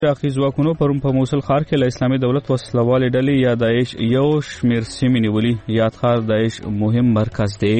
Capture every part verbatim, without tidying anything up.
عراقي ځواکونو پرون په موصل ښار کې له اسلامي دولت وسلوالې ډلې یا داعش یو شمېر سیمې نیولي. یاد ښار داعش مهم مرکز دی.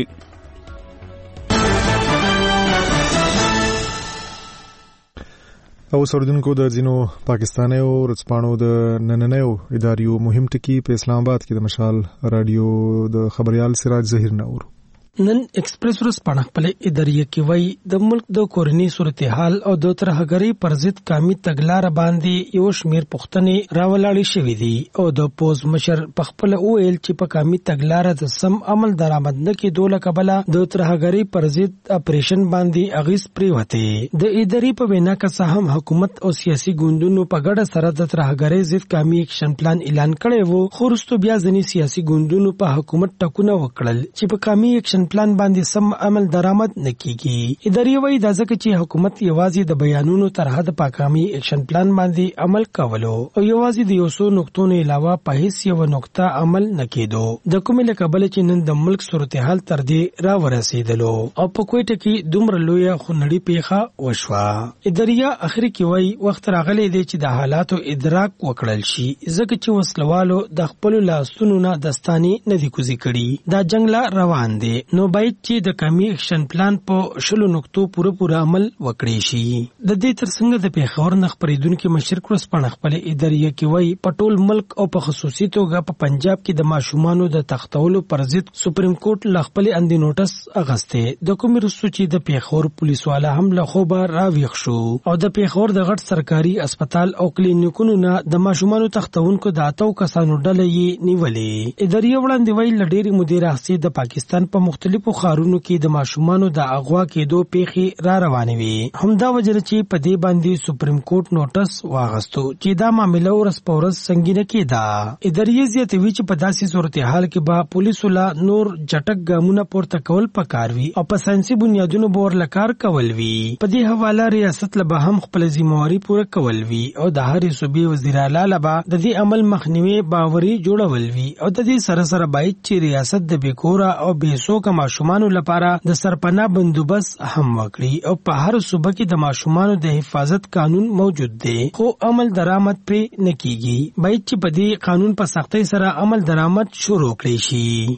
او سردونکو د ځینو پاکستانیو ورځپاڼو د نننیو اداریو مهم ټکي په اسلام آباد کې د مشال رادیو د خبريال سراج ظهیر نور نن ایکسپریس ورځپاڼه خپل اداریه کې وایي د ملک د کورنۍ صورتحال او د ترهګرۍ پر ضد قومي تګلارې باندې یو شمېر پوښتنې راولاړې شوې دي او د پوز مشر په خپل وویل چې په قومي تګلارې د سم عمل درآمد نه کېدو له کبله د ترهګرۍ پر ضد اپریشن باندې اغیز پریوته. د ادارې په وینا کې هم حکومت او سیاسي ګوندونو په ګډه سره د ترهګرۍ ضد قومي اکشن پلان اعلان کړی وو، خو وروسته بیا ځینې سیاسي ګوندونو په حکومت ټکونه وکړل چې په قومي اکشن پلان باندې سم عمل درآمد نکېږي. ادارې وایي دا ځکه چې حکومت یوازې د بیانونو تر حد پاکامي اکشن پلان باندې عمل کولو او یوازې د یو څو نقطو نه علاوه په هیڅ یو نقطه عمل نکېدو. د کومې له کبله چې نن د ملک صورتحال تر دې را ورسېدلو او په کوټه کې دومره لویه خونړۍ پیښه وشوه. ادارې اخر کې وایي وخت راغلی دی چې د حالاتو ادراک وکړل شي ځکه چې وسلوالو د خپل لاسونو نه دستاني نه دي کوزي کړي. دا جنگ لا روان دی، نو باید چې د قومي اکشن پلان په شلو نقطو پوره پوره عمل وکړي شي. د دې ترڅنګ د پیښور نه خپرېدونکو مشر ورځپاڼه خپل ادارې کې وایي په ټول ملک او په خصوصي توګه په پنجاب کې د ماشومانو د تختولو پر ضد سپریم کورټ له خپل اندي نوټس اغسته. د کومې وروسته چې د پیښور پولیس والا هم له خوبه راویښ شو او د پیښور د غټ سرکاري اسپیټال او کلینیکونو نه د ماشومانو تختونکو د اتو کسانو ډله یې نیولې. ادارې وړاندې وایي لډېری مدیر احسي د پاکستان په مختلفو خارونو کې د ماشومانو د اغوا کېدو پیښې را روانې وي. همدا وجه چې په دې باندې سپریم کورټ نوټس واغستو چې دا معاملې ورځ په ورځ سنگینه کېده. ادارې زیاتوي چې په داسې صورتحال کې به پولیسو لا نور جټک ګامونه پورته کول پکار وي او په ساينسي بنیادونو باور لکار کول وي. په دې حواله ریاست له به هم خپل ذمہواری پوره کول وي او د هرې صوبې وزیر اعلی له د دې عمل مخنیوي باوري جوړول وي او د دې سره سره باید چې ریاست د بیکورا او بیسوکه ماشومانو لپاره د سرپناه بندوبست هم وکړي او په هر صوبه کې د ماشومانو د حفاظت قانون موجود دی خو عمل درآمد پرې نه کیږي. باید چې په دې قانون په سختۍ سره عمل درآمد شروع کړي شي.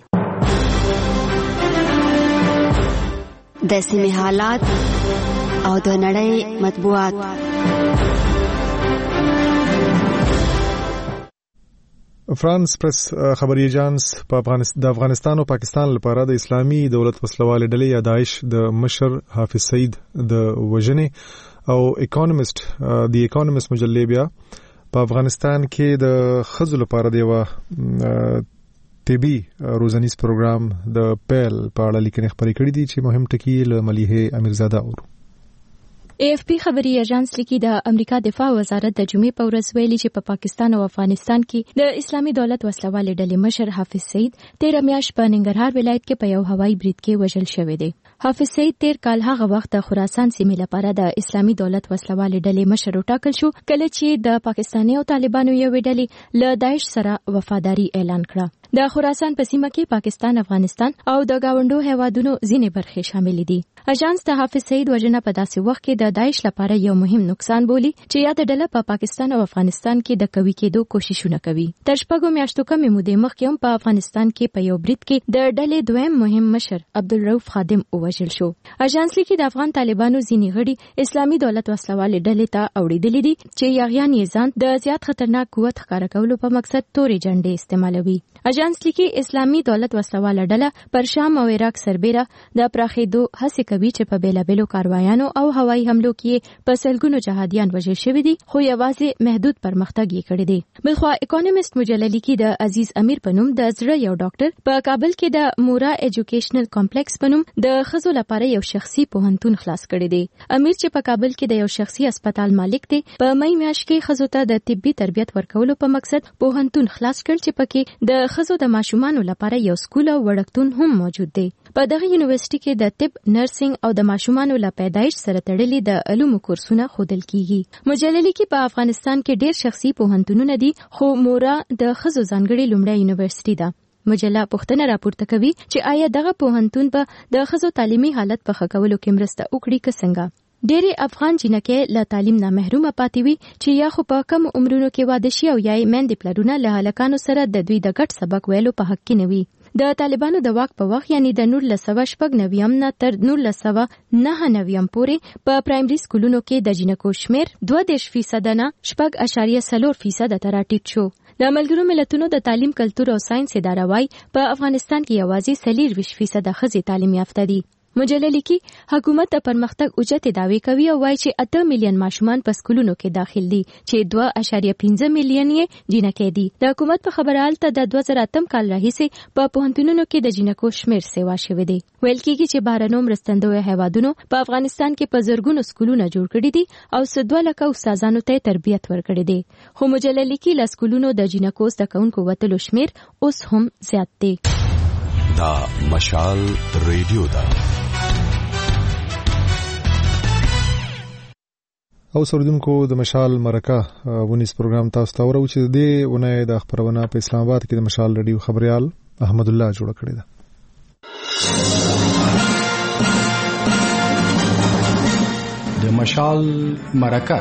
د سیمې حالات او د نړۍ مطبوعات. فرانس پریس خبري ایجانس په افغانستان د افغانستان او پاکستان لپاره د اسلامي دولت وسلوال ډلې یا داعش د مشر حافظ سعید د وژنې او اکونومست د اکونومست مجلې بیا په افغانستان کې د خزو لپاره دی و طبي روزنیز پروګرام د پیل په اړه لیکنې خبرې کړې دي چې مهم ټکي له ملیحه امیرزاده اورو. اے ایف پی خبري ایجانس لیکي د امریکا دفاع وزارت د جمعې په ورځ ویلي چې په پاکستان او افغانستان کې د اسلامي دولت وسلوالې ډلې مشر حافظ سعید تیره میاشت په ننګرهار ولایت کې په یو هوایي برید کې وژل شوی دی. حافظ سعید تیر کال هغه وخت د خراسان سیمې لپاره د اسلامي دولت وسلوالې ډلې مشر وټاکل شو کله چې د پاکستاني او طالبانو یوې ډلې له داعش سره وفاداری اعلان کړه. د خراسان په سیمه کې پاکستان، افغانستان او د گاونډو هیوادونو ځینې برخې شامل دي. اژانس د حافظ سعید وژنه په داسې وخت کې د داعش لپاره یو مهم نقصان بولي چې یاد ډله په پاکستان او افغانستان کې د قوي کېدو کوششونه کوي. تر شپږو میاشتو کمې مودې مخکې هم په افغانستان کې په یو برید کې د ډلې دویم مهم مشر عبدالرؤف خادم ووژل شو. اژانس لیکي د افغان طالبانو ځینې غړي اسلامي دولت وسلوالې ډلې ته اوړېدلي دي چې یاغیان یې ځان د زیات خطرناک قوت ښکاره کولو په مقصد تورې جنډې استعمالوي. اژانس لیکي اسلامي دولت وسلواله ډله پر شام او عراق سربېره د پراخېدو هڅې کوي چې په بېلابېلو کاروایانو او هوایي حملو کې په سلګونو جهادیان وژل شوي دي خو یوازې محدود پرمختګ یې کړی دی. بلخوا اکونومست مجله لیکي د عزیز امیر په نوم د زړه یو ډاکټر په کابل کې د مورا ایجوکیشنل کمپلیکس په نوم د ښځو لپاره یو شخصي پوهنتون خلاص کړی دی. امیر چې په کابل کې د یو شخصي هسپتال مالک دی په مې میاشت کې ښځو ته د طبي تربیت ورکولو په مقصد پوهنتون خلاص کړ چې پکې د ښځو د ماشومانو لپاره یو سکول او وړکتون هم موجود دی. په دغه یونیورسيټي کې د طب، نرسنګ او د ماشومانو له پیدایش سره تړلي د علومو کورسونه ښودل کیږي. مجله لیکي په افغانستان کې ډېر شخصي پوهنتونونه دي خو مورا د ښځو ځانګړې لومړی یونیورسيټي ده. مجله پوښتنه راپورته کوي چې آیا دغه پوهنتون به د ښځو تعلیمي حالت په ښه کولو کې مرسته وکړي که څنګه. ډېری افغان جنکې له تعلیم نه محرومه پاتې وي چې یا خو په کم عمرونو کې واده شي او یا یې میندې پلرونه له هلکانو سره د دوی د ګډ سبق ویلو په حق کې نه وي. د طالبانو د واک په وخت یعنی د نولس سوه شپږ نویم نه تر نولس سوه نهه نویم پورې په پرایمري سکولونو کې د جنکو شمیر دوه دېرش فیصده نه شپږ اعشاریه څلور فیصده ته راټیټ شو. د ملګرو ملتونو د تعلیم کلتور او ساينس اداره وايي په افغانستان کې یوازې څلوېښت فیصده ښځې تعلیم یافته دي. مجله لیکي حکومت د پرمختګ اوجتې دعوی کوي او وایي چې اته میلیون ماشومان په سکولونو کې داخل دي چې دوه اعشاریه پنځه میلیون یې جنکې دي. د حکومت په خبره حالته د دوه زره اتم کال راهیسې په پوهنتونونو کې د جنکو شمیر سیوا شوی دی. ویل کېږي چې بهرنیو مرستندویو هیوادونو په افغانستان کې په زرګونو سکولونه جوړ کړي دي او څه دوه لکه استادانو ته تربیت ورکړي دي. خو مجله لیکي له سکولونو د جنکو زده کوونکو وتلو شمیر اوس هم زیات دی. دا مشال ریډیو ده. او سردونکو د مشال مرکه ونیس پروګرام تاسو ته ورو چې د دې ونې د خبرونه په اسلام آباد کې د مشال ریډیو خبريال احمد الله جوړ کړی دی. د مشال مرکه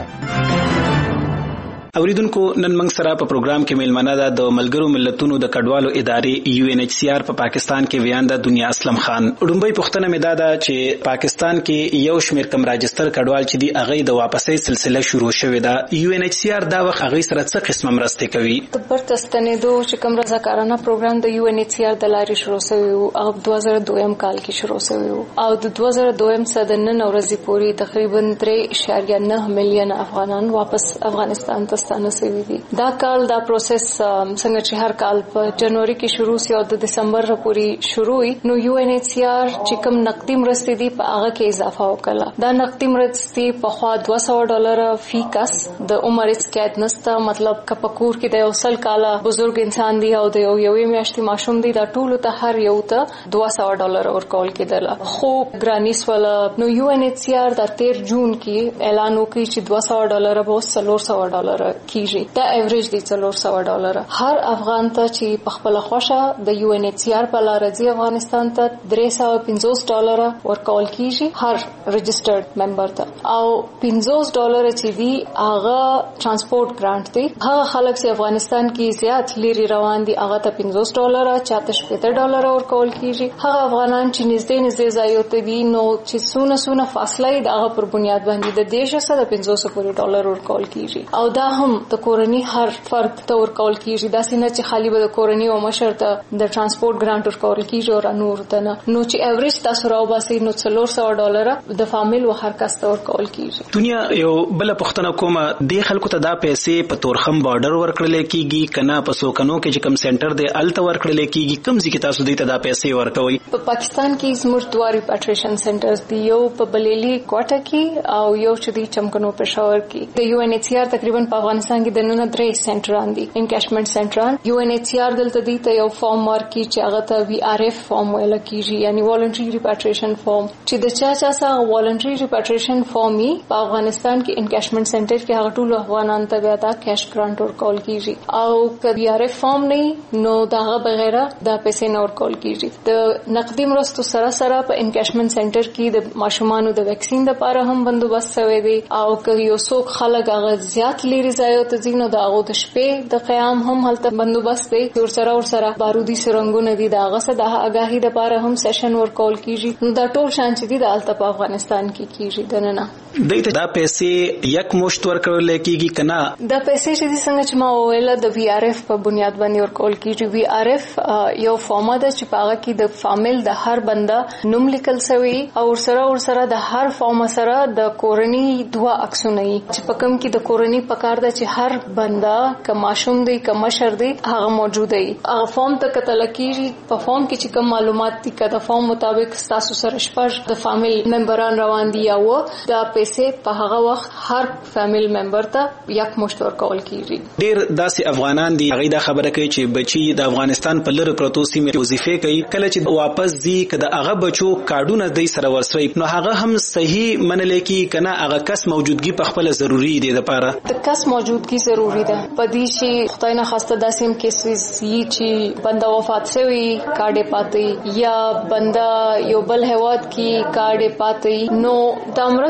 اوریدونکو نن موږ سره په پروګرام کې میلمانه ده د ملګرو ملتونو د کډوالو ادارې یو ان ایچ سی آر په پاکستان کې ویانده دنیا اسلم خان. ډومبۍ پوښتنه مې دا ده چې پاکستان کې یو شمېر کم راجستر کډوال چې دی هغه د واپسۍ سلسله شروع شوې ده. یو ان ایچ سی آر دا وخت هغه سره څه قسمه مرستې کوي؟ د برته ستنېدو چې کوم رضاکارانه پروګرام د یو ان ایچ سی آر د لارې شروع شوی و او دوه زره دویم کال کې شروع شوی و او د دوه زره دویم څخه د نن ورځې پورې تقریبا درې اعشاریه نه میلیون افغانان واپس افغانستان ته ستانه شوي دي. دا کال دا پروسس څنګه چې هر کال په جنوري کې شروع شي او د دسمبر پورې شروع وي نو یو ان ایچ سی آر چې کوم نقدي مرستې دي په هغه کې اضافه وکړه. دا نقدي مرستې په خوا دوه سوه ډالر فی کس د عمر قید نسته، مطلب که په کور کې د یو سل کاله بزرګ انسان دی او د یو یوې میاشتې ماشوم دی دا ټول ته هر یو ته دوه سوه ډالر ورکول کېدل. خو ګرانیس ولا نو یو ان ایچ سی آر د تیر جون کې اعلان وکړي چې دوه سوه ډالر به څلور سوه ډالر کیږي. دا ایوریج دی څلور سوه ډالر. هر افغان ته چې په خپل خوښه د یو ان ایچ سی آر په لار ځي افغانستان ته درې سوه پنځوس ډالر ورکول کیږي هر رجسټرډ ممبر ته او پنځوس ډالر چې دی هغه ترانسپورت ګرانټ دی. هغه خلک چې افغانستان کې زیات لري روان دي هغه ته پنځوس ډالر چاته شپږ ډالر ورکول کیږي. هغه افغانان چې نږدې نږدې ځایو ته دي نو چې سونه سونه فاصله د هغه پر بنیاد باندې د دیش سره پنځوس پورې ډالر ورکول کیږي او دا هم د کورنۍ هر فرد ته ورکول کیږي. دا سینه چې خالی به د کورنۍ او مشر ته د ترانسپورت ګرانټ ورکول کیږي او نور ته نه. نو چې ایوریج تاسو راو باسي نو څلور سوه ډالر د فامیل و هر کس ته ورکول کیږي. دنیا یو بل پوښتنه کومه د خلکو ته دا پیسې په تورخم بارډر ورکړل کیږي کنه په سوکنو کې چې کوم سنټر دی الته ورکړل کیږي؟ کوم ځکه تاسو دې ته دا پیسې ورکوي؟ په پاکستان کې زموږ دوه ریپاټریشن سنټرز دی، یو په بلیلی کوټه کې او یو چې دی چمکنو پېښور کې. د یو ان ایچ سی آر تقریبا په افغانستان کې د نن درې سنټران دي انکیشمنت سنټران. یو ان ایچ سی آر دلته دی ته یو فارم ورکي چې هغه ته وی آر اف فارم ویل کیږي یعنی والنټری ریپاټریشن فارم. چې د چا چا سره والنټری ریپاټریشن فارم ای په افغانستان کې انکیشمنت سنټر کې هغه ټول افغانان ته بیا دا کیش ګرانټ ورکول کیږي او که وی آر اف فارم نه نو داغه بغیر دا پیسې نه ورکول کیږي. د نقدي مرستو سره سره په انکیشمنت سنټر کې د ماشومانو د ویکسین لپاره هم بندوبست شوی دی او که یو څوک خلک هغه زیات لري ځایو ته ځینو دا هغه د شپې د قیام هم هلته بندوبست دی. ور سره ور سره بارودي سرنګونه دي دا هغه څه د آگاهي لپاره هم سیشن ورکول کیږي. نو دا ټول شان چې دي د الته په افغانستان کې کیږي. دنه دایته دا پیسې یک مشت ورکول کیږي کنه؟ دا پیسې چې څنګه چې ما ویل د وی آر اف په بنیاد باندې ورکول کیږي. وی آر اف یو فارم ده چې پاغه کې د فامیل د هر بنده نوم لیکل شوی او ور سره ور سره د هر فارم سره د کورنۍ دوه عکسونه چې په کوم کې د کورنۍ پکار ده چې هر بنده که ماشوم دی که مشر دی هغه موجود دی. هغه فارم ته کتل کیږي. په فارم کې چې کوم معلومات دي کده فارم مطابق تاسو سره شپږ د فامیل ممبران روان دي او دا پیسې په هغه وخت هر فامیل ممبر ته یک مشت ورکول کیږي. ډیر داسې افغانان دي هغه دا خبره کوي چې بچي د افغانستان په لری پروتو سیمه وظیفه کوي کله چې واپس ځي کده هغه بچو کارډونه دی سره ورسوي نو هغه هم صحیح منل کی کنه هغه کس موجودګي په خپل ضروری دی لپاره د کس موجودګي ضروری ده. پدې چې خدای نه خواسته داسې کیسز یي چې بنده وفات شوی کارډ پاتې یا بنده یو بل هواد کې کارډ پاتې نو د امرسته چې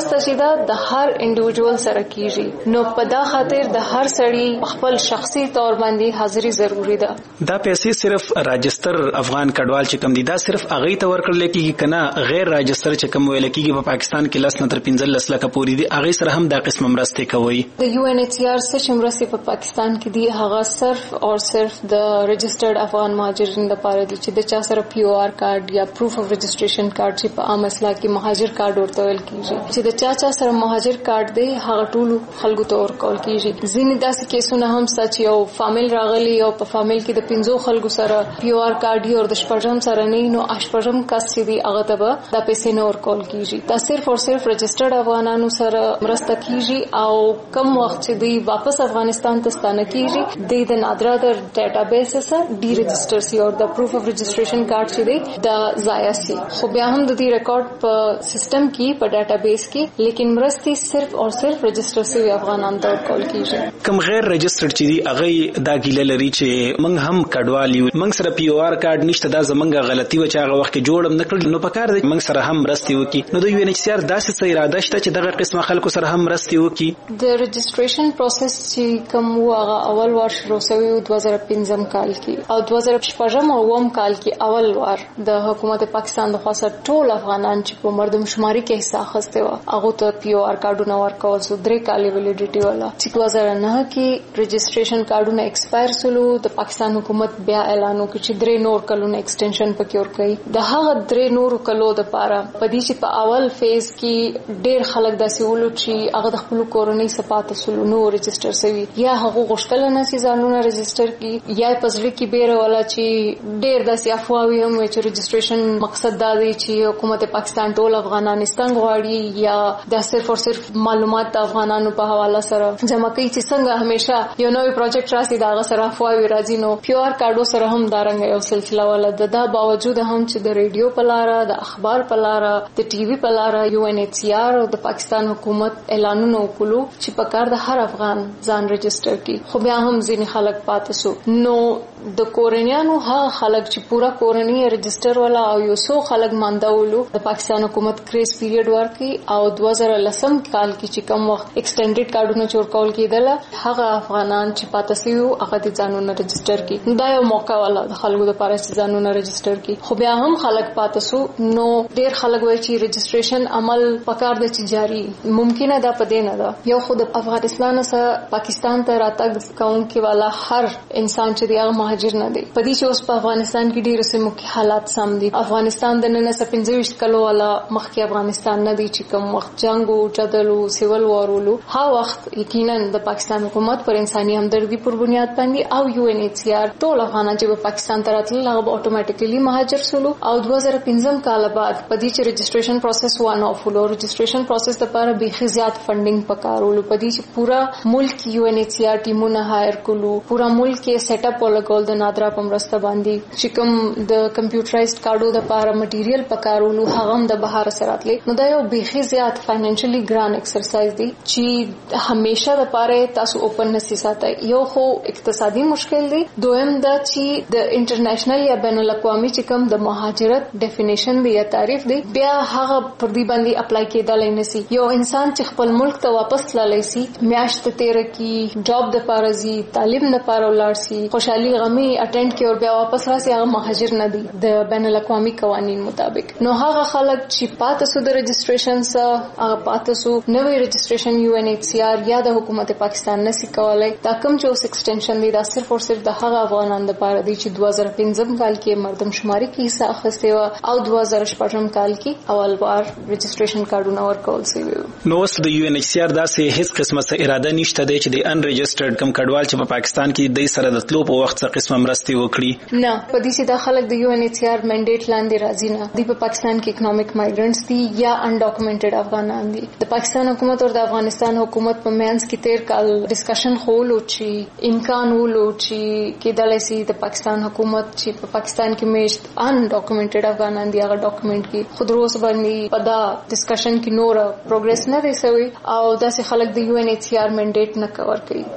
ده د هر انډیویډوال سره کیږي. نو په دا خاطر د هر سړي خپل شخصي تور باندې حاضری ضروری ده. دا پیسې صرف راجستر افغان کډوال چې کم دي دا صرف هغه ته ورکړل کېږي کنه غیر راجستر چې کم ویل کېږي په پاکستان کې لس نه تر پنځه لس لکه پورې دي هغه سره هم دا قسم مرسته کوي. د یو ان ایچ سی آر سره مرسته په پاکستان کې دي هغه صرف او صرف د رجسٹرډ افغان مهاجرین لپاره دي چې د چا سره پی او آر کارت یا پروف اف رجسٹریشن کارت چې په عام اصطلاح کې مهاجر کارت ورته ویل کېږي چې د چا چا سره مهاجر کارت دی هغه ټول خلکو ته ورکول کېږي. ځینې داسې کیسونه هم سچ یو فامیل راغلی او په فامیل کې د پنځو خلکو سره پی او آر کارت دی او د شپږم سره نه نو اشپږم کس چې دی هغه ته به د پیسې نه ورکول کېږي. دا صرف او صرف رجسٹرډ افغانانو سره مرسته کیږي او کم وخت چې دی واپس افغانستان ته ستانه کیږي د د نادرا د ډیټابیس سره ډی رجسٹر سی او د پروف اف رجسٹریشن کارت چې دی د ضایع سی خو بیا هم د دې ریکارډ په سیستم کې په ډیټابیس کې لیکن مرستي صرف او صرف رجسٹر سی افغانان ته ورکول کیږي. کوم غیر رجسٹرډ چې دی هغه دا ګیله لري چې موږ هم کډوال یو موږ سره پی او آر کارت نشته دا زمونږه غلطي و چې هغه وخت کې جوړم نکړل نو په کار دی موږ سره هم مرستي وکي. نو د یو ان ایچ سی آر داسې څه اراده شته چې دغه قسمه خلکو سره هم مرستي وکي. د رجسټریشن پروسس چې کوم هغه اول وار شروع شوی و دوه زره پنځم کال کې او دوه زره شپږم او اووم کال کې اول وار د حکومت پاکستان د خاصه ټول افغانان چې په مردم شماري کې حصہ اخیسته و هغه ته پی او آر کارډونه ورکول سو درې کالې ویلیډیټي والا چې دوه زره نه کې رجسټریشن کارډونه ایکسپایر سولو د پاکستان حکومت بیا اعلان وکړ چې درې نور کلونه ایکسټنشن پکې ورکړي. د هغه درې نور کلو د پاره په دې چې په اول فیز کې ډېر خلک داسې ولو چې هغه د خپل کورنۍ صفات سولو نو رجسٹر سوي یا هغه غوښتل نه سي ځانونه رجسٹر کی یا پزړه کې بیره ولا چې ډېر داسې افواوي هم چې رجسټریشن مقصد دا دی چې حکومت پاکستان ټول افغانستان غواړي یا د صرف او صرف معلومات د افغانانو په حواله سره جمع کوي چې څنګه همیشه یو نوې پروجیکټ راسي دا غ سره افواوي راځي. نو پی او آر کارډو سره هم دارنګ یو سلسله ولا د دا باوجود هم چې د ریډیو په لاره د اخبار په لاره د ټي وي په لاره یو ان ایچ سی آر او د پاکستان حکومت اعلانونه وکړو چې په کار د هر افغان ځان رجسٹر کی خو بیا هم ځینې خلک پاتې سو. نو د کورنیانو هغه خلک چې پورا کورنۍ رجسٹر ولا او یو څو خلک مانداولو د پاکستان حکومت کریس پیریډ ورکړي او دوه زره لسم کال کې چې کوم وخت ایکسټینډډ کارډونه چورکول کېدل هغه افغانان چې پاتې سو هغه د ځانونه رجسٹر کی دا یو موقع ولا د خلکو لپاره چې ځانونه رجسٹر کی خو بیا هم خلک پاتې سو. نو ډیر خلک وایي چې رجسټریشن عمل پکار د چې جاری ممکنه ده پدې نه ده. یو خود افغانستان سره پاکستان ته راتګ کوونکی والا هر انسان چې دی هغه مهاجر نه دی. پدې چې اوس په افغانستان کې ډیر سمو کې حالات سم دي. افغانستان د نن نه پنځه ویشت کلو والا مخکې افغانستان نه دی چې کوم وخت جنگ او جدل او سیول وارولو ها وخت یقینا د پاکستان حکومت پر انساني همدردي پر بنیاد باندې او یو ان ایچ سی آر ټول افغانان چې په پاکستان ته راتلل هغه اتوماتیکلی مهاجر سولو او دوه زره پنځم کال بعد پدې چې رجسټریشن پروسس وان اف ولو رجسټریشن پروسس لپاره به خزيات فندینګ پکارولو پدې چې پورا ملک یو ان ایچ سی آر ټیمونه هایر کولو پورا ملک کې سیټ اپ ولګول د نادرا پمرسته باندې چې کوم د کمپیوټرایزډ کارډو لپاره مټیریل پکارولو هغه هم د بهر سره راتلل. نو دا یو به خزيات فاینانشلی ګران ایکسرسایز دی چې همیشه لپاره تاسو اوپن نسی ساتي. یو خو اقتصادي مشکل دی دویم دا چې د انټرنیشنل یا بین الاقوامي چې کوم د مهاجرت ډیفینیشن دی یا تعریف دی بیا هغه پر دې باندې اپلای کېدل نه سي. یو انسان چې خپل ملک ته واپس تللی سي میاشت تیر کی جاب د پارزي تعلیم نه پاره ولار سي خوشحالي غمي اټینډ کی او بیا واپس راسي هغه مهاجر نه دي د بین الاقوامي قوانين مطابق. نو هغه خلک چې پاتې سو د رجسټریشن سره هغه پاتې سو نوې رجسټریشن یو ان ایچ سی آر یا د حکومت پاکستان نسی کولای دا کوم چې اوس ایکسټنشن دی دا صرف او صرف د هغه افغانان لپاره دی چې دوه زره پنځم کال کې مردم شماري کې حصہ اخیسته و او دوه زره شپږم کال کې اول بار رجسټریشن کارډونه ورکول شوی. نو اوس د یو ان ایچ سی آر داسې هیڅ قسمه څه اراده نشته دی چې د ان رجسټرډ کم کډوال چې په پاکستان کې د سره د تلو په وخت څخه قسمه مرستي وکړي نه په دې چې د خلک د یو ان ایچ سی آر منډیټ لاندې راځي نه دی. په پاکستان کې اکونومیک مایګرنټس دي یا انډاکومنټډ افغانان دي. د پاکستان حکومت او د افغانستان حکومت په مینس کې تیر کال ډسکشن خولو چې امکان ولو چې کېدلای شي د پاکستان حکومت چې په پاکستان کې میشت انډاکومنټډ افغانان دي هغه ډاکومنټ کې خود روز باندې په دا ډسکشن کې نور پروګرس نه دی شوی او داسې خلک د یو ان ایچ سی آر منډیټ نه کور کوي.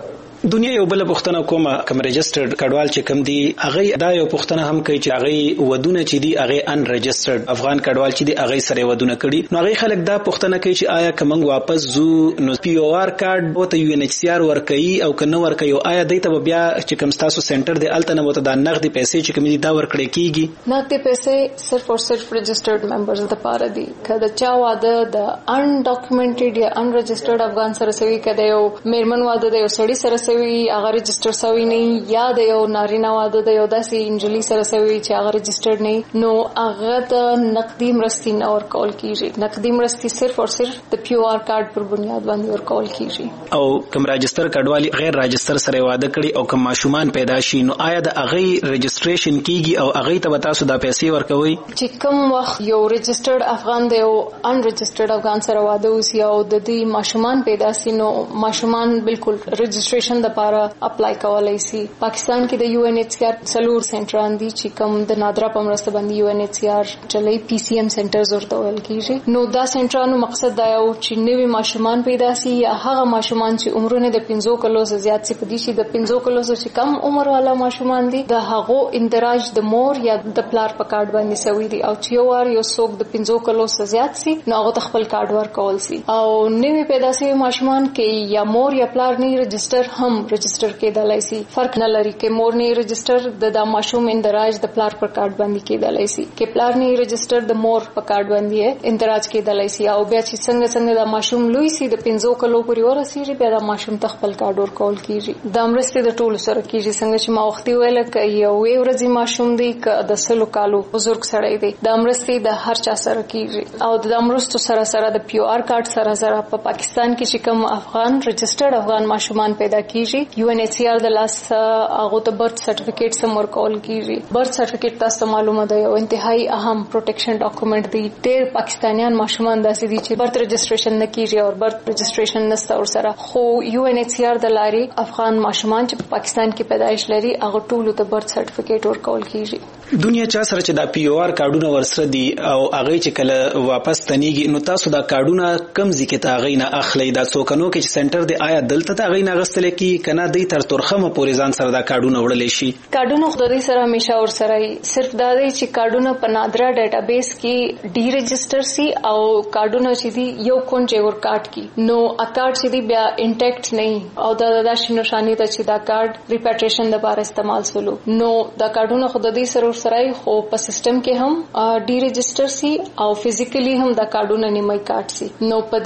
دنیا یو بل پښتنه کومه کوم ريجسترډ کډوال چې کوم دي هغه دا یو پښتنه هم کوي چې هغه ودونه چې دي هغه ان ريجسترډ افغان کډوال چې دي هغه سره ودونه کړي نو هغه خلک دا پښتنه کوي چې آیا کوم واپس زو نو پی او آر کارت او ته یو ان ایچ سی آر ورکړي او کنه ورکړي آیا دای ته بیا چې کوم تاسو سنټر دی الته نه وته دا نغدي پیسې چې کوم دي دا ورکړي کیږي نغدي پیسې صرف او صرف ريجسترډ ممبرز د پاره دي کله چا واده د ان ډاکومېنټډ یا ان ريجسترډ افغان سره سوي کده یو میرمن واده د یو سړی سره سوي هغه ريجستر سوي نه یا د یو نارینه واده د یو داسې انجلی سره سوي چې هغه ريجسترډ نه نو هغه ته نقدي مرستي نه ورکول کیږي نقدي مرستي صرف او صرف د پی او آر کارت پر بنیاد باندې ورکول کیږي او کوم ريجستر کډوالي غیر ريجستر سره واده کړي او کوم ماشومان پیدا شي نو آیا د هغه ريجستریشن کیږي او هغه ته تاسو د پیسې ورکوي چې کوم وخت یو ريجسترډ افغان دی او ان ريجسترډ افغان سره واده وسی او د دې ماشومان پیدا سي نو ماشومان بالکل ريجستریشن د لپاره اپلای کولای شي پاکستان کې د یو ان ایچ سی آر څلور سنټران دي چې کوم د نادرا په مرسته باندې یو ان ایچ سی آر چلای پی سی ایم سنټرز ورته ویل کیږي نو دا سنټرانو مقصد دا یو چې نوي ماشومان پیدا سي یا هغه ماشومان چې عمرونه د پنځو کلو څخه زیات سي په دي چې د پنځو کلو څخه کم عمر والا ماشومان دي د هغه اندراج د مور یا د پلار په کارت باندې سوي دي او چې یو وار یو څوک د پنځو کلو څخه زیات سي نو هغه خپل کارت ورکول سي او نوي پیدا سي ماشومان کې یا مور یا پلار نه ريجستر هم ريجستر کېدلای شي فرق نه لري کې مور نه ريجستر د د ماشوم اندراج د پلار پر کارت باندې کېدلای شي کې پلار نه ريجستر د مور په کارت باندې اندراج کېدلای شي او بیا چې څنګه څنګه د ماشوم لوی سي د پنځو کلو پورې ورسیږي بیا د ماشوم تخپل کارت ورکول کیږي د امرسته د ټولو سره کیږي څنګه چې ما وختي ویل ک یو ورځي ماشوم دی ک د سلو کالو بزرګ سړی دی د امرسته د هر چا سره کیږي او د امرستو سره سره د پی او آر کارت سره سره په پاکستان کې چې کوم افغان ريجسترډ افغان ماشومان پیدا کیږي یو ان ایچ سی آر د لاس هغه ته برث سرټیفیکیټ سم ورکول کیږي برث سرټیفیکیټ تاسو معلومه ده یو انتهایی اهم پروټیکشن ډاکومېنټ دی ډېر پاکستانیان ماشومان داسې دي چې برث رجسټریشن نه کیږي او برث رجسټریشن نشته ور سره خو یو ان ایچ سی آر د لارې افغان ماشومان چې په پاکستان کې پیدایش لري هغه ټول ته برث سرټیفیکیټ ورکول کیږي دنیا چا سره چې دا پی او آر کارډونه ورسره دي او هغه چې کله واپس تنيږي نو تاسو دا کارډونه کم ځکه ته هغه نه اخلي دا څوکنو کې چې سنټر دی آیا دلته ته هغه نه غستل کی کنه دی تر ترخمه پورې ځان سره دا کارډونه وړلې شي کارډونه خدای سره همیشه ور سره صرف دا دی چې کارډونه په نادرا ډیټابیس کې ډی ريجستر سي او کارډونه چې دی یو کونج ور کارت کی نو ا کارت چې دی بیا انټیکټ نه او دا د نشانه ته چې دا کارت ریپیټیشن لپاره استعمال سولو نو دا کارډونه خدای سره ور سره خو په سیستم کې هم ډی ريجستر سي او فزیکلی هم دا کارډونه نیمه کارت سي نو په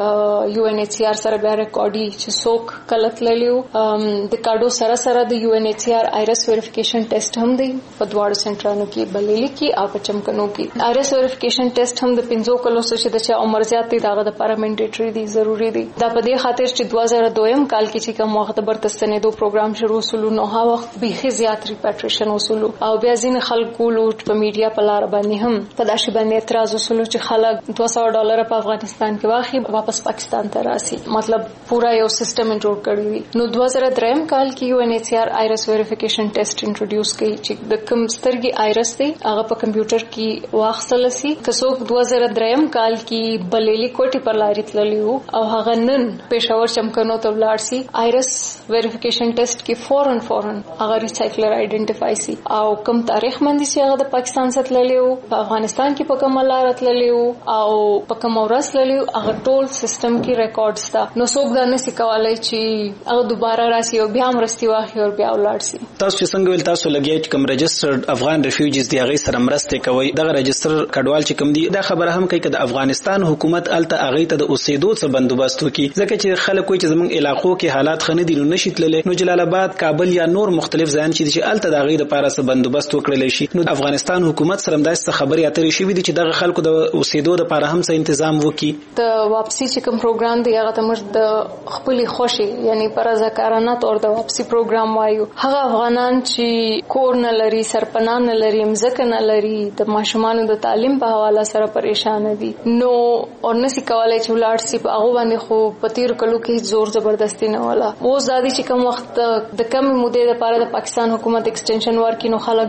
دې یو ان ایچ سی آر سره بیا ریکارډي چې څوک کلت لیو د کارډو سره سره د یو ان ایچ سی آر آیرس ویریفیکیشن ټیسټ هم دی په دواړو سنټرانو کې بلېلی کې او په چمکنو کې آیرس ویریفیکیشن ټیسټ هم د پنځو کلو څخه د چا عمر زیات دی داغه د پارامنډیټری دی ضروری دی دا په دې خاطر چې دوه زره دویم کال کې چې کوم وخت برتستنې دو پروګرام شروع سولو نو ها وخت به زیات ریپیټریشن وسولو او بیا ځین خلکو لوټ په میډیا په لار باندې هم په داسې باندې اعتراض وسولو چې خلک دوه سوه ډالر په افغانستان کې واخی واپس پاکستان ته راسي مطلب پورا یو سیستم جوړ کړی وي نو دوه زره دریم کال کې یو ان ایچ سی آر آیرس ویریفیکیشن ټیسټ انټروډیوس کړي چې د کوم سترګي آیرس دی هغه په کمپیوټر کې واخصل سي کڅوک دوه زره دریم کال کې بلېلی کوټي پر لاري تللیو او هغه نن پېښور چمکنو ته ولاړ سي آیرس ویریفیکیشن ټیسټ کې فورن فورن هغه ریسایکلر آئیډینټیفای سي او کوم تاریخ باندې چې هغه د پاکستان څخه تللیو په افغانستان کې په کوم لار تللیو او په کوم ورځ تللیو هغه ټول سیستم کې ریکارډز تا نو څوک دا نشي کولای چې هغه دوباره راسي او بیا هم رستي واخی او بیا ولاړ سي تاسو څنګه ویل تاسو لګیږي کوم ريجسترډ افغان ریفیوجیز دی هغه سره مرسته کوي دا ريجستر کډوال چې کوم دی دا خبره هم کوي چې د افغانستان حکومت الته هغه ته د اوسېدو څخه بندوبست وکړي ځکه چې خلک کوئی چې زموږ علاقو کې حالات خنه دي نو نشي تللی نو جلال آباد کابل یا نور مختلف ځایان چې الته د هغه لپاره څه بندوبست وکړل شي نو افغانستان حکومت سره داسې خبرې اترې شوې دي چې دغه خلکو د اوسېدو لپاره هم څه تنظیم وکړي د واپسی چې کوم پروګرام دی هغه تمر د خپل خوشي یعنی پر ځکارانه تور د واپسی پروګرام وایو هغه افغانان چې کور نه لري سرپناه نه لري مزکه نه لري د ماشومان د تعلیم په حواله سره پریشان دي نو اورنسي کولای چې ولارت سي په هغه باندې خو پتیر کلو کې زور زبردستی نه ولا او زادي چې کوم وخت د کم مودې لپاره د پاکستان حکومت ایکسټنشن ورکینو خلک یو څه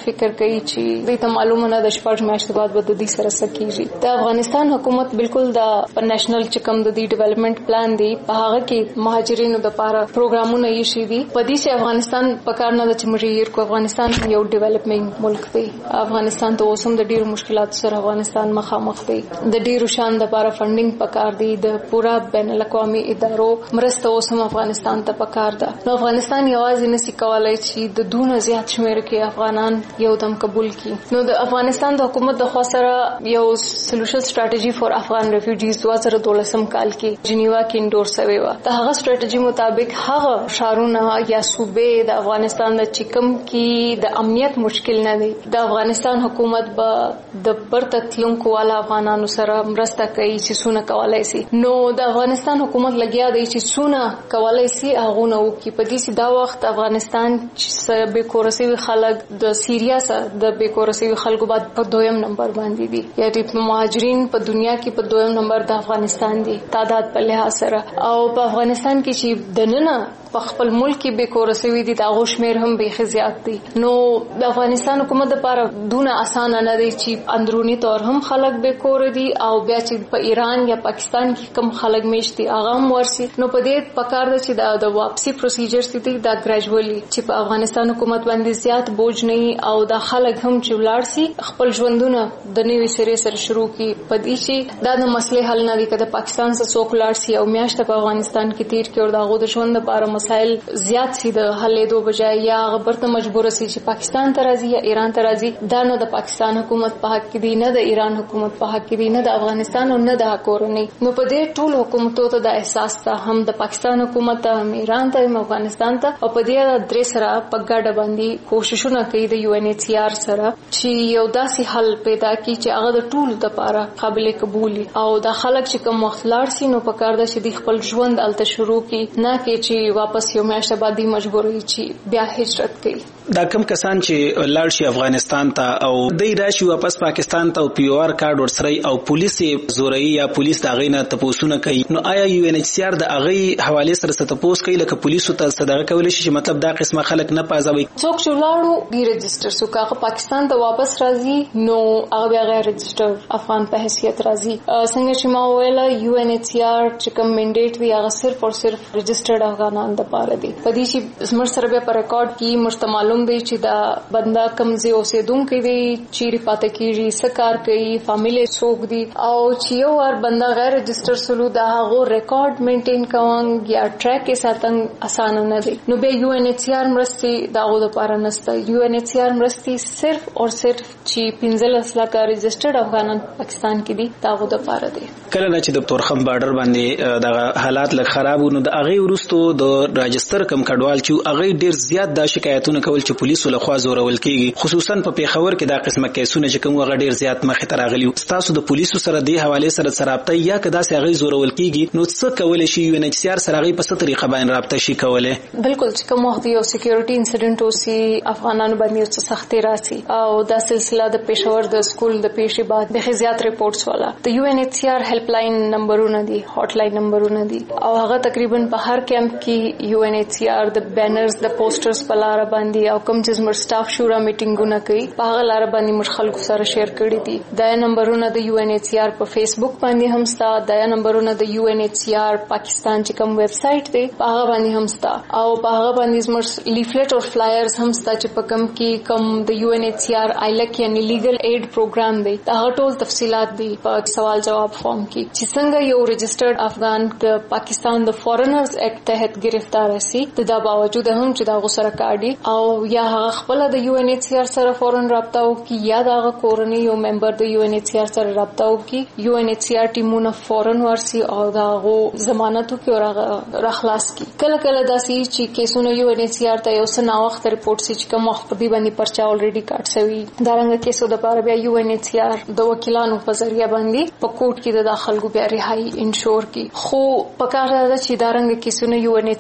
فکر کوي چې دوی ته معلومه نه ده شپږ میاشتې بعد به د دې سره څه کیږي. د افغانستان حکومت بالکل د نېشنل چې کوم د دې ډیولپمنٹ پلان دی په هغه کې مهاجرینو لپاره پروګرامونه یې شي دي. په دې چې افغانستان په کار نه د چمریر کو افغانستان یو ډیولپمنٹ ملک دی. افغانستان ته اوسم د ډیرو مشکلاتو سره افغانستان مخامخ دی. د ډیرو شان د لپاره فندینګ پکار دی. د پورا بین الاقوامي ادارو مرسته اوسم افغانستان ته پکار ده. نو افغانستان یوازې نسی کولای چې د دونه زیات شمیر کې افغانان یو دم قبول کړي. نو د افغانستان د حکومت د خوا سره یو سولوشن سټریټجی فار افغان ریفیوجیز دوه زره دولسم کال کې جنیوا کې انډور شوی و. د هغه سټریټجی مطابق هغه شارونه یا صوبې د افغانستان د چکم کې د امنیت مشکل نه دی. د افغانستان حکومت به د برته تلونکو والا افغانانو سره مرسته کوي چې څونه کولای شي. نو د افغانستان حکومت لګیا دی چې څونه کولای شي هغه نو کې په دې دا وخت افغانستان چې به کورسي خلک د سیریا سره د به کورسي خلکو بعد په دویم نمبر باندې دي. یعنی مهاجرین په دنیا کې په دویم نمبر د افغانستان دي تعداد په لحاظ سره. او په افغانستان کې چې د نن په خپل ملک کې به کورسي دي دا غوښمیر هم به زیات دي. نو د افغانستان حکومت لپاره دونه اسانه نه دی چې اندرونی تور هم خلک به کور دي او بیا چې په ایران یا پاکستان کې کم خلک میشتي هغه هم ورسي. نو په دې پکار ده چې د واپسی پروسیجرز دي دا ګریجوالي چې په افغانستان حکومت باندې زیات بوج نه او د خلک هم چې ولاړ سي خپل ژوندونه د نوې سره سره شروع کی. په دې چې دا د مسلې حل نه دی کده پاکستان څخه څوک ولاړ سي او میاشت په افغانستان کې تیر کې او دا غو د ژوند لپاره مسائل زیات سي د حلېدو بجای یا غبرته مجبور سي چې پاکستان ته راځي یا ایران ته راځي. دا نه د پاکستان حکومت په حق کې دی نه د ایران حکومت په حق کې دی نه د افغانستان او نه د کورنۍ. نو په دې ټول حکومتو ته د احساس ته هم د پاکستان حکومت ته هم ایران ته هم افغانستان ته او په دې درې سره په ګډه باندې کوششونه کوي د یو ان ایچ سی آر سره چې یو داسې حل پیدا کړي چې هغه د ټول لپاره قابل قبول او د خلک چې کوم وخت لاړ سي نو په کار ده چې د خپل ژوند الته شروع کړي نه کې چې واپس یو میاشت بعد مجبور وي چې بیا هجرت کوي. دا کم کسان چې لاړ شي افغانستان ته او دای راشي واپس پاکستان ته او پی او آر کارت ورسره او پولیس زوري یا پولیس دا غینه تپوسونه کوي. نو آیا یو ان ایچ سی آر د اغه حواله سره ستپوس کوي لکه پولیسو ته صدقه کول شي چې مطلب دا قسمه خلک نه پازوي څوک چې لاړو دی رجستر سو کاغه پاکستان ته واپس راځي نو هغه بیا غیر رجستر افغان په حیثیت راځي. څنګه چې ما ویل یو ان ایچ سی آر چې کوم منډیټ دی هغه صرف او صرف رجسترډ افغانان د پاره دی. په دې چې زموږ سره به په ریکارډ کې مرته معلوم دی چې دا بندا کمزې اوسېدونکو دی چیرې پاتې کیږي سکار کوي فامیلی څوک دي او چې یو ور بندا غیر رجستر سلو دا هغه ریکارډ مینټین کوونګ یا ټریک کې ساتن اسانه نه دی. نو به یو ان ایچ سی آر مرستي داغه د پاره نسته. یو ان ایچ سی آر مرستي صرف او صرف چې پنځلس لکه رجسترډ افغانان پاکستان کې دي داغه د پاره دی. کله چې د تورخم بارډر باندې د حالات لږ خرابونه د اغه ورستو د راجستر کم کډوال چې اغه ډیر زیات د شکایتونه کول چې پولیسو له خوا زورول کیږي خصوصا په پیښور کې دا قسمه کیسونه چې کوم وغه ډیر زیات مخه تر راغلی. تاسو د پولیسو سره د حواله سره سرابطه یا کدا سي اغه زورول کیږي نو څه کول شي یو ان ایچ سی آر سره اغه په څه طریقه باندې رابطه شي کوله؟ بالکل چې کوم وخت یو سکیورټي انسیډنټ وسی افغانانو باندې څه سختي راسي او دا سلسله د پیښور د سکول د پیښې بعد به زیات ریپورتس والا د یو ان ایچ سی آر هیلپ لاین نمبرونه دي هاټ لاین نمبرونه دي او هغه تقریبا په هر کیمپ کې یو ان ایچ سی آر د بینرز د پوسټرز په لار باندې او کوم چې زموږ سټاف شورا میټینګونه کوي په هغه لار باندې موږ خلکو سره شیر کړی دي. دا نمبرونه د یو ان ایچ سی آر په فیسبوک باندې هم ستا دا نمبرونه د یو ان ایچ سی آر پاکستان چې کوم ویب سټ دی په هغه باندې هم ستا او په هغه باندې زموږ لیفلیټ او فلایرز هم ستا چې په کوم کې کوم د یو ان ایچ سی آر آیلک یعنی لیګل ایډ پروګرام دی دا ټول تفصيلات دي په سوال جواب فارم کې چې څنګه یو رجسترډ افغان د پاکستان د فورنرز ایکټ تحت گرفتار شي دا باوجود هم چې دا غوسره کاډي او یا هغه خپل د یو ان ایچ سی آر سره فورن رابطه وکي یا د کورنۍ یو ممبر د یو ان ایچ سی آر سره رابطه وکي یو ان ایچ سی آر ټیمونه فورن ورسي او دا غو ضمانت وکي او راخلاص کی. کله کله داسې چې کیسونه یو ان ایچ سی آر ته یو څه نا وخت ریپورت سي چې کوم وخت په دې باندې پرچا الریډي کاټ شوی دا رنګ کیسو د پاره بیا یو ان ایچ سی آر د وکیلانو په ذریعہ باندې په کوټ کې د داخل ګو بیا رهایی انشور کی. خو په کار ده چې دا رنګ کیسونه یو ان ایچ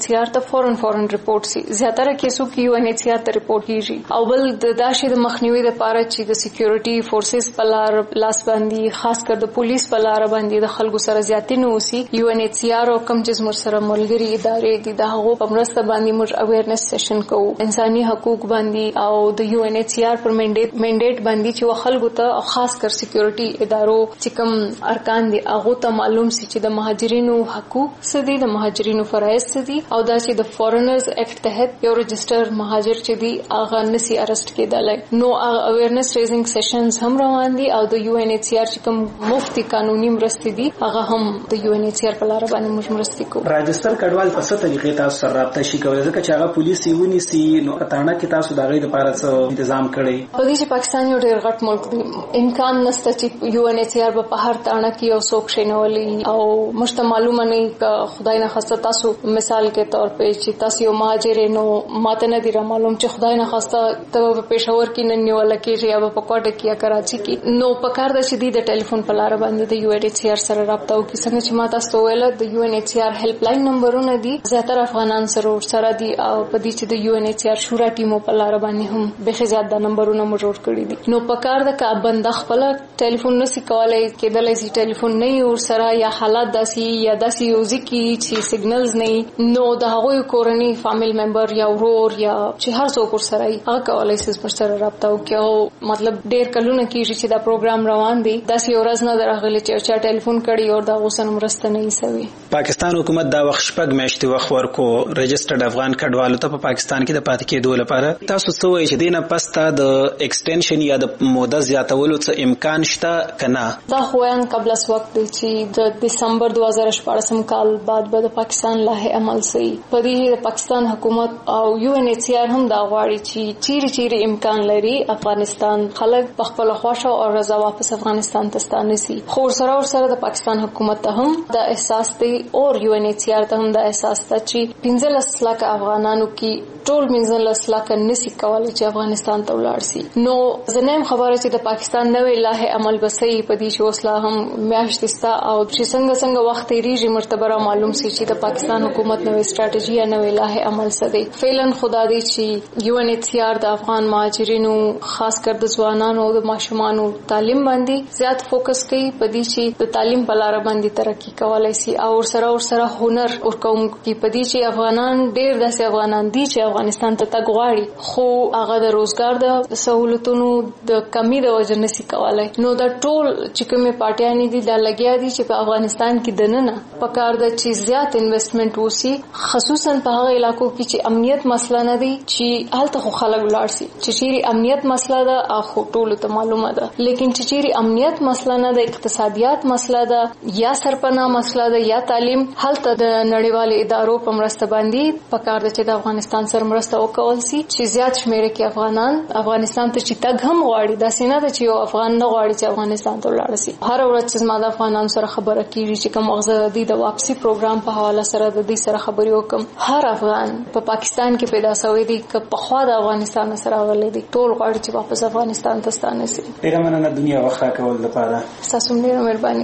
سی آر ته فورن فورن ریپورت سي زیاتره کیسو کې یو ان ایچ سی آر ته ریپورت کیږي او بل د داشې د مخنیوي لپاره چې د سکیورټي فورسز په لار لاس باندې خاص کر د پولیس په لار باندې د خلکو سره زیاتې نه وسی یو ان ایچ سی آر او کم چې زموږ سره ملګری ادارې دي د هغو په مرسته باندې موږ اویرنس سیشن کوو انساني حقوق باندې او د یو ان ایچ سی آر پر منډیټ منډیټ باندې چې خلکو ته خاص کر سکیورټي ادارو چې کوم ارکان دي هغه ته معلوم سي چې د مهاجرینو حقوق څه دي د مهاجرینو فرایض څه دي او دا چې د فورنرز ایکټ تحت یو رجسٹر مهاجر چې دي هغه نسی ارست کېدلای نو اویرنس ریزینګ سیشنز هم روان دي او د یو ان ایچ سی آر چې کوم مفتي قانوني مرستې دي هغه هم د یو ان ایچ سی آر په لار باندې موږ مرستې کوو. راجستر کډوال په څه طریقې تاسو سره رابطه شي کولای ځکه چې هغه پولیس یې ونیسي نو اتاڼه کې تاسو د غي لپاره څه تنظیم کړی په دې چې پاکستان یو ډېر غټ ملک دی امکان نشته چې یو ان ایچ سی آر په هر تاڼه کې یو څوک شینولي او مشته معلومه نه ک خدای نه خاصه تاسو مثال کې تور په چې تاسو یو مهاجر نو ماته نه دی را معلوم چې خدای نه خاصه ته په پېښور کې نه نیول کېږي یا په کوټه کې یا کراچي کې نو په کار د شدید ټلیفون په لار باندې د یو ان ایچ سی آر سره رابطه وکړي څنګه چې ما تاسو ویل د یو ان ایچ سی آر هیلپ لاین نمبرونه دي زیاتره افغانان سره سره دي او په دې چې د یو ان ایچ سی آر شورا ټیمو په لار باندې هم به زیات د نمبرونه مجور کړی دي نو په کار د کا بند خپل ټلیفون نسی کولای کېدلای شي ټلیفون نه ور سره یا حالات داسي یا داسي یوزي کې چې سیګنلز نه نو د هغوی کورنۍ فامیل ممبر یا ورور یا چې هر څوک سره یې هغه کولای شي پر سره رابطه وکړي مطلب ډېر کلونه کېږي چې دا پروګرام روان دی داسې ورځ نه درغلي چې چا ټلیفون کړي او دا غوسه مرسته نه ایسوي. پاکستان حکومت دا وخت شپږ میاشتې وخت ورکو رجسټرډ افغان کډوالو ته په پاکستان کې د پاتې کېدو لپاره تاسو څه وایي چې دینه پسته د ایکسټنشن یا د موده زیاتولو څه امکان شته کنه؟ دا خوان قبل اس وخت دی چې د دسمبر دوه هزار شپږم کال بعد به د پاکستان لایحه عمل سي په دې د پاکستان حکومت او یو ان ایچ سی آر هم دا غواړي چې چیرې چیرې امکان لري افغانستان خلک په خپل خوښه او رضا واپس افغانستان ته ستانسي خو سره او سره د پاکستان حکومت ته هم دا احساس دی او یو ان ایچ سی آر ته هم دا احساس دی چې پنځه لک افغانانو کې ټول پنځه لک نسی کولای چې افغانستان ته ولاړ شي نو زنیم خبره چې د پاکستان نوې لایحه عمل بسې په دې شو اصله هم میاشتستا او چې څنګه څنګه وخت یې مرتبه معلوم سي چې د پاکستان حکومت نوې استراتیژي یا نوې لایحه عمل سدي فعلا خدا دې چې یو ان ایچ سی آر د افغان مهاجرینو خاص کر د ځوانانو او د ماشومانو تعلیم باندې زیات فوکس کوي په دې چې د تعلیم په لار باندې ترقی کولای شي او سره او سره هنر او کوم کې په دې چې افغانان ډېر داسې افغانان دي چې افغانستان ته تګ غواړي خو هغه د روزګار د سہولتونو د کمی د وجه نشي کولای نو دا ټول چې کومه پارټیانې دي دا لګیا دي چې په افغانستان کې دننه په کار د چې زیات انویسټمنټ وسی خصوصا په هغه علاقو کې چې امنیت مسله نه دی چې هلته خو خلک ولاړ شي چې چیرې امنیت مسله ده اخو ټول ته معلومه ده لیکن چې چیرې امنیت مسله نه ده اقتصادیات مسله ده یا سرپناه مسله ده یا تعلیم هلته د نړیوالو ادارو په مرسته باندې په کار د چې د افغانستان سره مرسته وکول شي چې زیات شمیره کې افغانان افغانستان ته چې تګ هم غواړي دا سینه ده چې یو افغان نه غواړي چې افغانستان ته ولاړ شي هر ورځ چې ما د افغانانو سره خبره کیږي چې کوم مغزه دي د واپسی پروګرام په حواله سره د دې سره خبرې وکم هر افغان په پاکستان کې پیدا شوی دی که په خوا د افغانستان سره غلي دي ټول غواړي چې واپس افغانستان ته ستانه شي. ډیره مننه دنیا وخت کول لپاره تاسو ډیره مهرباني.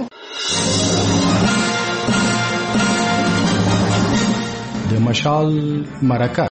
د مشال مرکه